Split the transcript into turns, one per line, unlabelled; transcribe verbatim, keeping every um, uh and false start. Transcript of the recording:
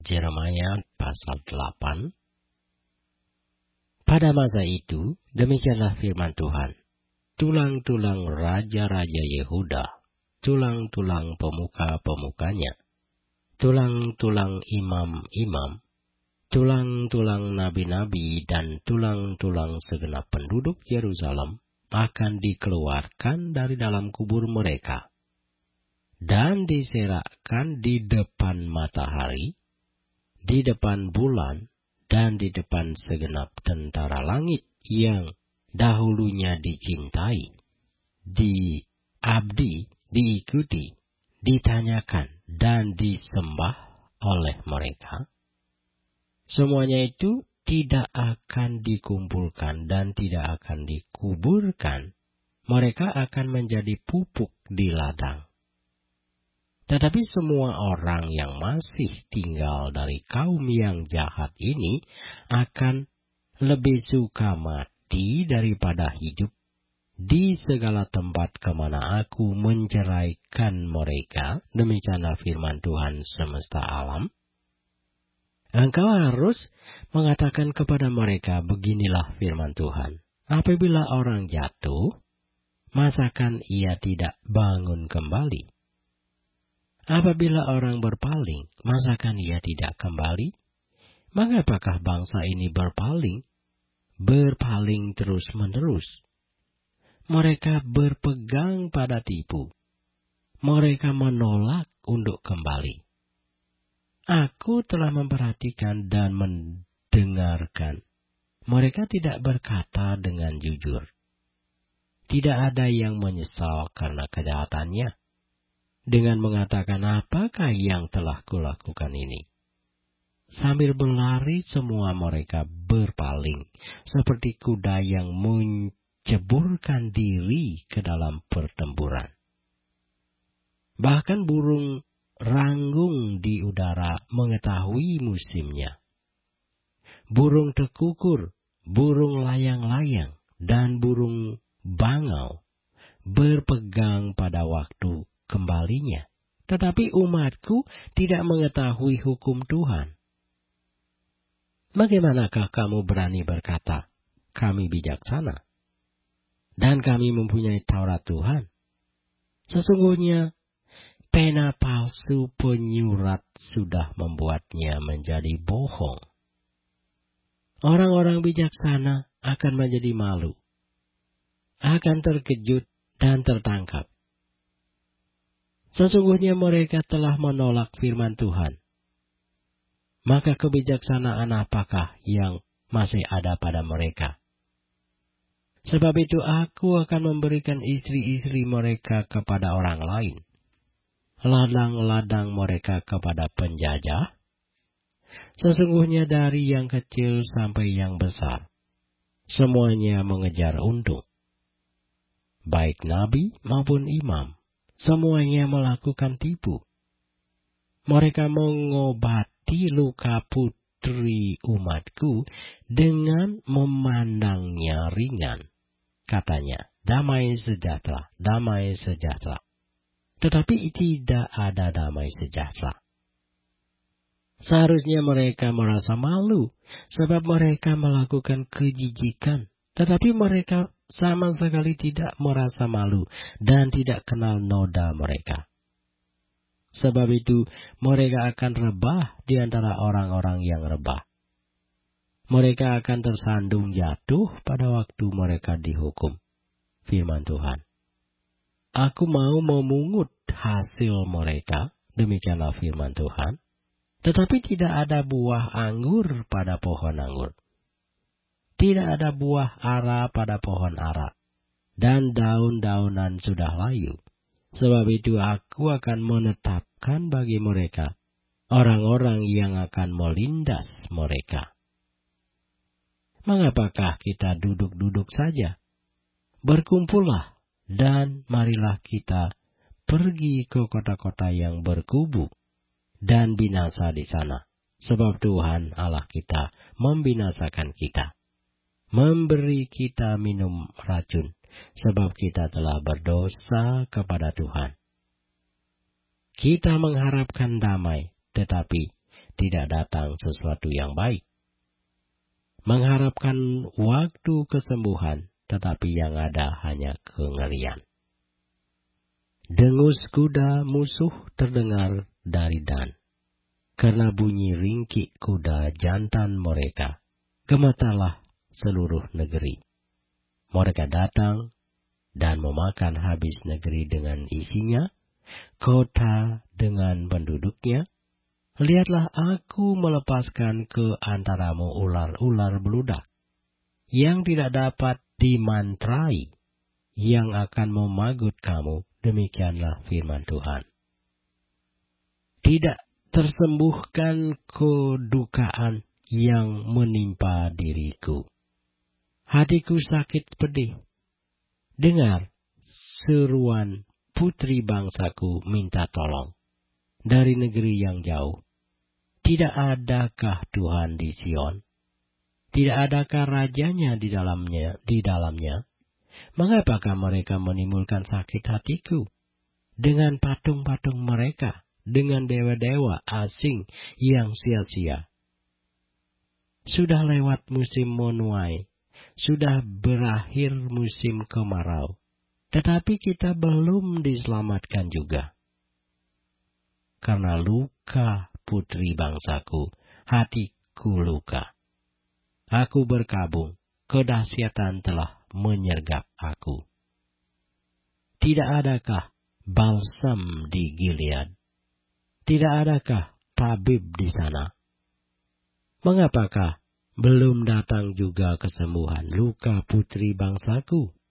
Yeremia pasal delapan. Pada masa itu, demikianlah firman Tuhan. Tulang-tulang raja-raja Yehuda, tulang-tulang pemuka-pemukanya, tulang-tulang imam-imam, tulang-tulang nabi-nabi, dan tulang-tulang segenap penduduk Yerusalem akan dikeluarkan dari dalam kubur mereka dan diserakkan di depan matahari, di depan bulan, dan di depan segenap tentara langit yang dahulunya dicintai, diabdi, diikuti, ditanyakan, dan disembah oleh mereka. Semuanya itu tidak akan dikumpulkan dan tidak akan dikuburkan. Mereka akan menjadi pupuk di ladang. Tetapi semua orang yang masih tinggal dari kaum yang jahat ini akan lebih suka mati daripada hidup di segala tempat kemana aku menceraikan mereka. Demikianlah firman Tuhan semesta alam. Engkau harus mengatakan kepada mereka, beginilah firman Tuhan. Apabila orang jatuh, masakan ia tidak bangun kembali? Apabila orang berpaling, masakan ia tidak kembali? Mengapakah bangsa ini berpaling? Berpaling terus-menerus. Mereka berpegang pada tipu. Mereka menolak untuk kembali. Aku telah memperhatikan dan mendengarkan. Mereka tidak berkata dengan jujur. Tidak ada yang menyesal karena kejahatannya, dengan mengatakan, apakah yang telah kulakukan ini? Sambil berlari semua mereka berpaling, seperti kuda yang menceburkan diri ke dalam pertempuran. Bahkan burung ranggung di udara mengetahui musimnya. Burung tekukur, burung layang-layang, dan burung bangau berpegang pada waktu kembalinya. Tetapi umatku tidak mengetahui hukum Tuhan. Bagaimanakah kamu berani berkata, kami bijaksana, dan kami mempunyai Taurat Tuhan? Sesungguhnya, pena palsu penyurat sudah membuatnya menjadi bohong. Orang-orang bijaksana akan menjadi malu, akan terkejut dan tertangkap. Sesungguhnya mereka telah menolak firman Tuhan. Maka kebijaksanaan apakah yang masih ada pada mereka? Sebab itu aku akan memberikan istri-istri mereka kepada orang lain, ladang-ladang mereka kepada penjajah. Sesungguhnya dari yang kecil sampai yang besar, semuanya mengejar untung. Baik nabi maupun imam, semuanya melakukan tipu. Mereka mengobati luka putri umatku dengan memandangnya ringan. Katanya, damai sejahtera, damai sejahtera. Tetapi tidak ada damai sejahtera. Seharusnya mereka merasa malu, sebab mereka melakukan kejijikan. Tetapi mereka sama sekali tidak merasa malu dan tidak kenal noda mereka. Sebab itu mereka akan rebah di antara orang-orang yang rebah. Mereka akan tersandung jatuh pada waktu mereka dihukum. Firman Tuhan. Aku mau memungut hasil mereka, demikianlah firman Tuhan. Tetapi tidak ada buah anggur pada pohon anggur. Tidak ada buah ara pada pohon ara, dan daun-daunan sudah layu. Sebab itu aku akan menetapkan bagi mereka orang-orang yang akan melindas mereka. Mengapakah kita duduk-duduk saja? Berkumpullah, dan marilah kita pergi ke kota-kota yang berkubu, dan binasa di sana. Sebab Tuhan Allah kita membinasakan kita, memberi kita minum racun, sebab kita telah berdosa kepada Tuhan. Kita mengharapkan damai, tetapi tidak datang sesuatu yang baik. Mengharapkan waktu kesembuhan, tetapi yang ada hanya kengerian. Dengus kuda musuh terdengar dari Dan. Karena bunyi ringkik kuda jantan mereka, gemetarlah seluruh negeri. Mereka datang dan memakan habis negeri dengan isinya, kota dengan penduduknya. Lihatlah, aku melepaskan ke antaramu ular-ular beludak, yang tidak dapat dimantrai, yang akan memagut kamu. Demikianlah firman Tuhan. Tidak tersembuhkan kedukaan yang menimpa diriku. Hatiku sakit pedih. Dengar seruan putri bangsaku minta tolong dari negeri yang jauh. Tidak adakah Tuhan di Sion? Tidak adakah rajanya di dalamnya? Di dalamnya? Mengapakah mereka menimbulkan sakit hatiku dengan patung-patung mereka, dengan dewa-dewa asing yang sia-sia? Sudah lewat musim menuai, sudah berakhir musim kemarau, tetapi kita belum diselamatkan juga. Karena luka putri bangsaku, hatiku luka. Aku berkabung, kedahsyatan telah menyergap aku. Tidak adakah balsam di Gilead? Tidak adakah tabib di sana? Mengapakah belum datang juga kesembuhan luka putri bangsaku?